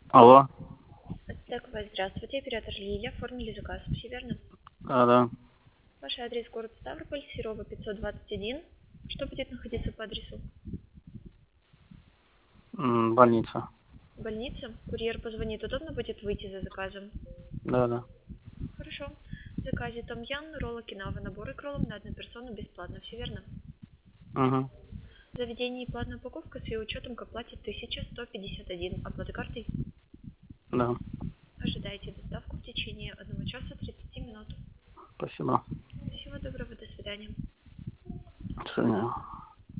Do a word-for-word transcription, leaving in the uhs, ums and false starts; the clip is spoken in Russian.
Алло. Так, вас здравствуйте, оператор Лиля, оформили заказ, все верно? Да, да. Ваш адрес город Ставрополь, Серова пятьсот двадцать один. Что будет находиться по адресу? М, Больница. Больница? Курьер позвонит, удобно будет выйти за заказом? Да, да. Хорошо. В заказе томьян, роллы кинава, наборы к роллам на одну персону бесплатно, все верно? Угу. В заведении платная упаковка с ее учетом к оплате тысяча сто пятьдесят один. Оплата картой? Да.